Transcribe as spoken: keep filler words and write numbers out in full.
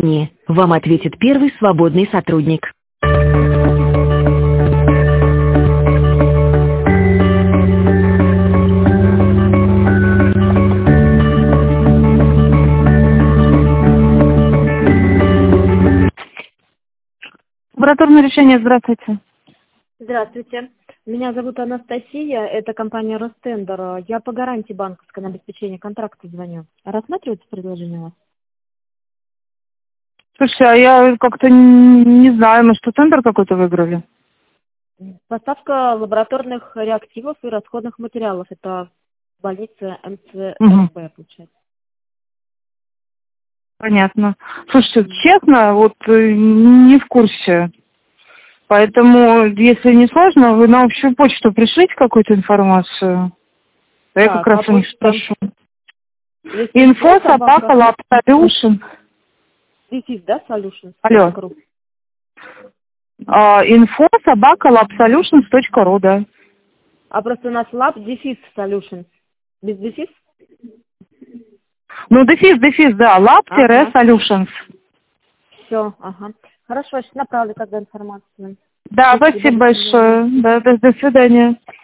компании. Вам ответит первый свободный сотрудник. Лабораторное решение, здравствуйте. Здравствуйте. Меня зовут Анастасия, это компания Ростендер. Я по гарантии банковской на обеспечение контракта звоню. Рассматривается предложение у вас? Слушай, а я как-то не, не знаю, мы что, тендер какой-то выиграли? Поставка лабораторных реактивов и расходных материалов. Это больница эм цэ Угу. эр бэ, получается. Понятно. Слушайте, честно, вот э, не в курсе. Поэтому, если не сложно, вы на общую почту пришлите какую-то информацию. А я Так, как раз а у них почта? спрошу. Если Инфо что, собака собака. Lab Solution. Дефис, да, Solutions? Алло. А, Инфо собака Lab Solutions точка ру, да. А просто у нас Lab Дефис Solutions. Без дефис? Ну, дефис, дефис, да. Lab-Solutions. Все, ага. Хорошо, сейчас направлю тогда информацию. Да, Спасибо, спасибо до свидания. большое. Да, до, до свидания.